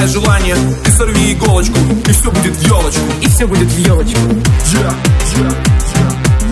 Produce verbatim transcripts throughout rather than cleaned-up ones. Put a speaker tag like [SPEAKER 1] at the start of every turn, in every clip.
[SPEAKER 1] загадывая желание. Ты сорви иголочку, и все будет в елочку.
[SPEAKER 2] И все будет в елочку.
[SPEAKER 1] Yeah, yeah, yeah.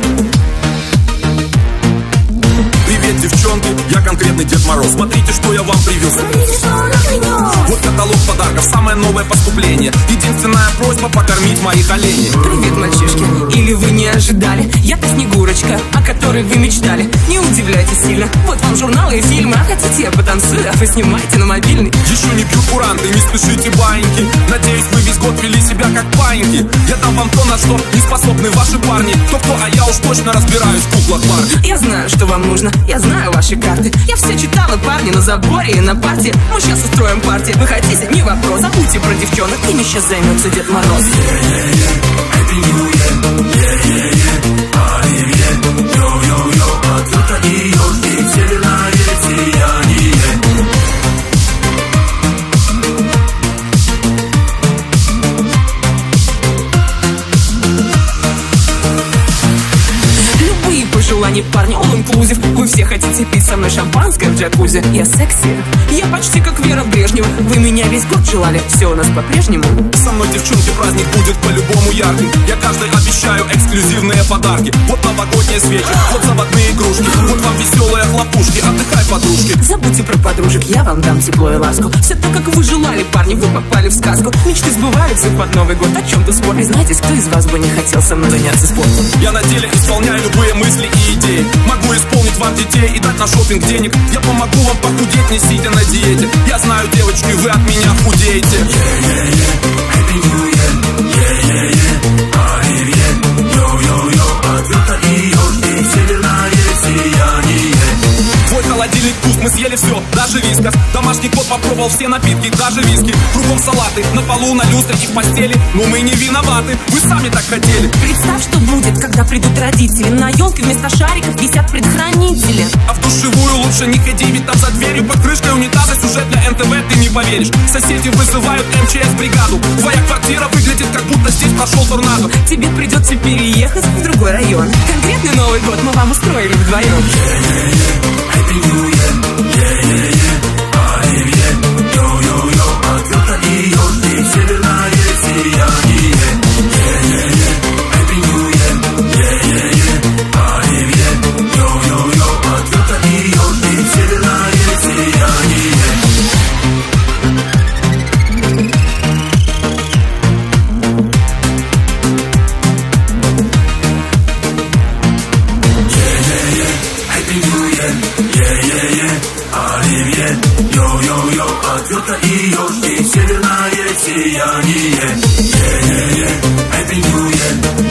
[SPEAKER 1] Привет, девчонки, я конкретный Дед Мороз. Смотрите, что я вам привез.
[SPEAKER 3] Смотрите, что он принес.
[SPEAKER 1] Вот каталог подарков, самое новое поступление. Единственная просьба — покормить моих оленей.
[SPEAKER 2] Привет, мальчишки, или вы не ожидали? Я-то Снегурочка, о которой вы мечтали. Не удивляйтесь сильно, вот вам журналы и фильмы. А хотите, я потанцую, а вы снимайте на мобильный.
[SPEAKER 1] Еще не пью куранты, не спешите баиньки. Надеюсь, вы весь год вели себя как паиньки. Я дам вам то, на что не способны ваши парни. Кто-кто, а я уж точно разбираюсь в куклах Барби.
[SPEAKER 2] Я знаю, что вам нужно, я знаю ваши карты. Я все читала, парни, на заборе и на парте. Мы сейчас устроим партию, вы хотите, не вопрос. Забудьте про девчонок, ими сейчас займется Дед Мороз. Желание парня, он инклюзив. Вы все хотите пить со мной шампанское в джакузи. Я секси, я почти как Вера Брежнева. Вы меня весь год желали, все у нас по-прежнему.
[SPEAKER 1] Со мной, девчонки, праздник будет по-любому ярким. Я каждой обещаю эксклюзивные подарки. Вот новогодние свечи, вот заводные игрушки, вот вам веселые хлопушки. Отдыхай, подружки.
[SPEAKER 2] Забудьте про подружек, я вам дам тепло и ласку. Все так, как вы желали, парни, вы попали в сказку. Мечты сбываются под Новый год, о чем-то спор. Признайтесь, кто из вас бы не хотел со мной заняться спортом?
[SPEAKER 1] Я на деле исполняю любые мысли и идеи. Могу исполнить вам детей и дать на шопинг денег. Я помогу вам похудеть, не сидя на диете. Я знаю, девочки, вы от меня худеете. Твой холодильник пуст, мы съели все, даже вискас. Домашний кот попробовал все напитки, даже виски. Кругом салаты, на полу, на люстре и в постели. Но мы не виноваты, вы сами так хотели.
[SPEAKER 2] Представь, что будет, когда придут родители. На елке вместо шариков висят предохранители.
[SPEAKER 1] А в душевую лучше не ходи, ведь там за дверью под крышкой унитаза сюжет для эн тэ вэ, ты не поверишь. Соседи вызывают эм че эс-бригаду. Твоя квартира выглядит, как будто здесь прошел торнадо.
[SPEAKER 2] Тебе придется переехать в другой район. Конкретный Новый год мы вам устроили вдвоем.
[SPEAKER 4] Ответа и ёжки, северное сияние. Yeah, yeah, yeah, Happy New Year.